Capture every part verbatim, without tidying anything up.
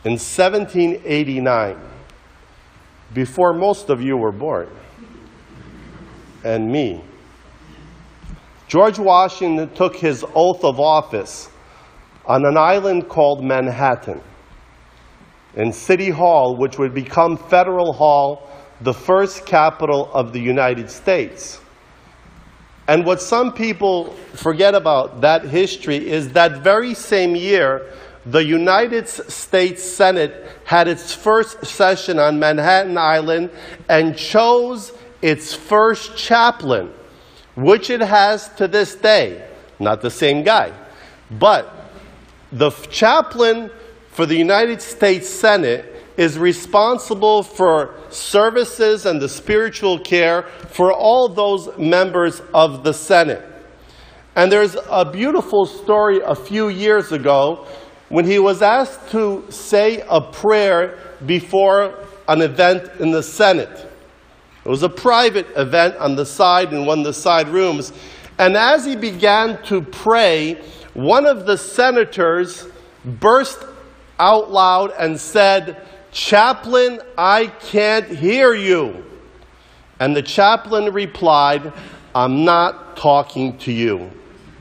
In seventeen eighty-nine, before most of you were born, and me, George Washington took his oath of office on an island called Manhattan, in City Hall, which would become Federal Hall, the first capital of the United States. And what some people forget about that history is that very same year, the United States Senate had its first session on Manhattan Island and chose its first chaplain, which it has to this day. Not the same guy. But the chaplain for the United States Senate is responsible for services and the spiritual care for all those members of the Senate. And there's a beautiful story a few years ago when he was asked to say a prayer before an event in the Senate. It was a private event on the side, in one of the side rooms. And as he began to pray, one of the senators burst out loud and said, "Chaplain, I can't hear you." And the chaplain replied, "I'm not talking to you."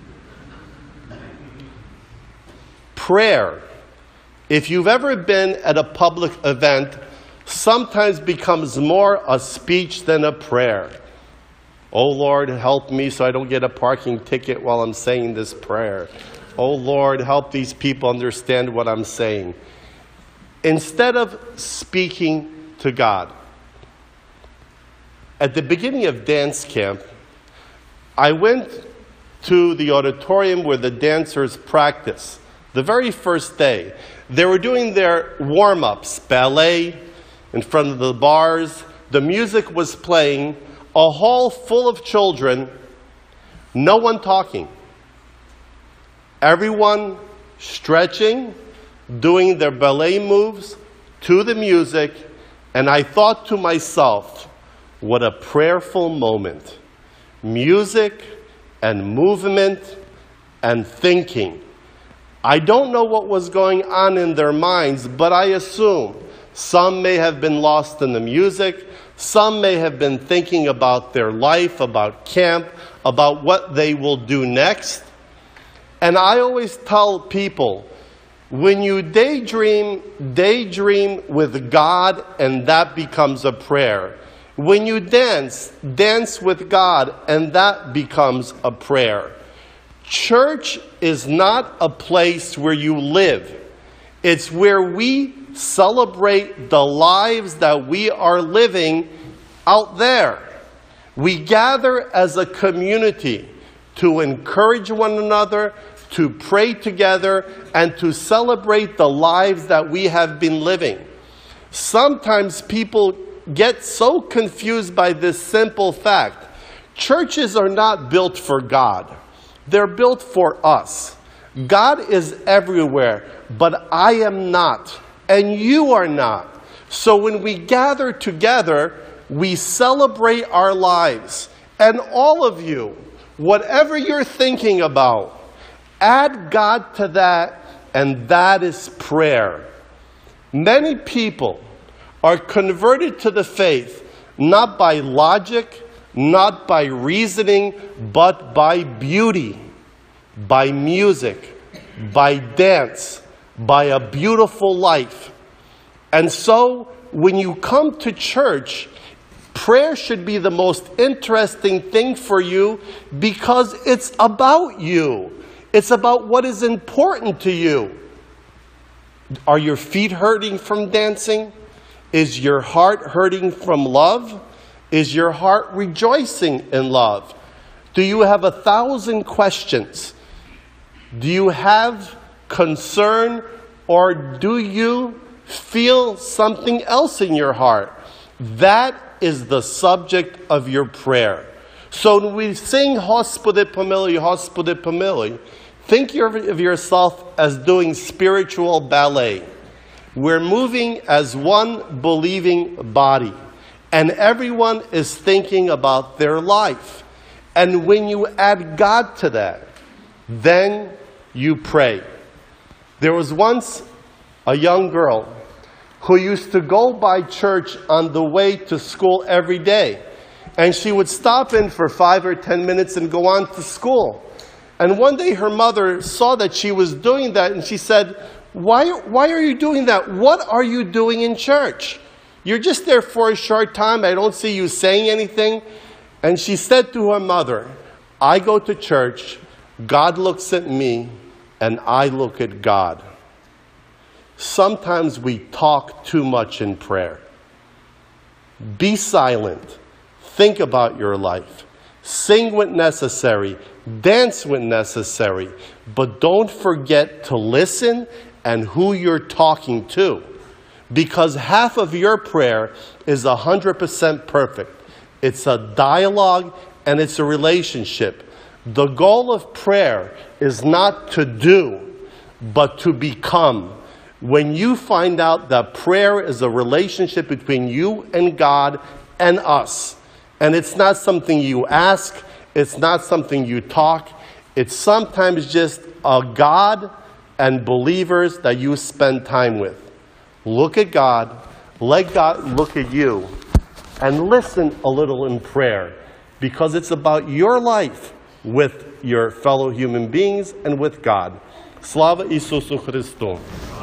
Prayer, if you've ever been at a public event, sometimes becomes more a speech than a prayer. Oh Lord, help me so I don't get a parking ticket while I'm saying this prayer. Oh Lord, help these people understand what I'm saying. Instead of speaking to God. At the beginning of dance camp, I went to the auditorium where the dancers practice. The very first day, they were doing their warm-ups, ballet, in front of the bars. The music was playing, a hall full of children, no one talking. Everyone stretching, doing their ballet moves to the music, and I thought to myself, what a prayerful moment. Music and movement and thinking. I don't know what was going on in their minds, but I assume some may have been lost in the music, some may have been thinking about their life, about camp, about what they will do next. And I always tell people, when you daydream, daydream with God, and that becomes a prayer. When you dance, dance with God, and that becomes a prayer. Church is not a place where you live. It's where we celebrate the lives that we are living out there. We gather as a community to encourage one another, to pray together, and to celebrate the lives that we have been living. Sometimes people get so confused by this simple fact. Churches are not built for God. They're built for us. God is everywhere, but I am not, and you are not. So when we gather together, we celebrate our lives. And all of you, whatever you're thinking about, add God to that, and that is prayer. Many people are converted to the faith not by logic, not by reasoning, but by beauty, by music, by dance, by a beautiful life. And so, when you come to church, prayer should be the most interesting thing for you because it's about you. It's about what is important to you. Are your feet hurting from dancing? Is your heart hurting from love? Is your heart rejoicing in love? Do you have a thousand questions? Do you have concern, or do you feel something else in your heart? That is the subject of your prayer. So when we sing Hospode Pomili, Hospode Pomili, think of yourself as doing spiritual ballet. We're moving as one believing body. And everyone is thinking about their life. And when you add God to that, then you pray. There was once a young girl who used to go by church on the way to school every day. And she would stop in for five or ten minutes and go on to school. And one day her mother saw that she was doing that, and she said, why, why are you doing that? What are you doing in church? You're just there for a short time. I don't see you saying anything. And she said to her mother, I go to church, God looks at me, and I look at God. Sometimes we talk too much in prayer. Be silent. Think about your life. Sing when necessary. Dance when necessary. But don't forget to listen and who you're talking to. Because half of your prayer is one hundred percent perfect. It's a dialogue and it's a relationship. The goal of prayer is not to do, but to become. When you find out that prayer is a relationship between you and God and us, and it's not something you ask, it's not something you talk, it's sometimes just a God and believers that you spend time with. Look at God, let God look at you, and listen a little in prayer, because it's about your life with your fellow human beings and with God. Slava Isusu Christu.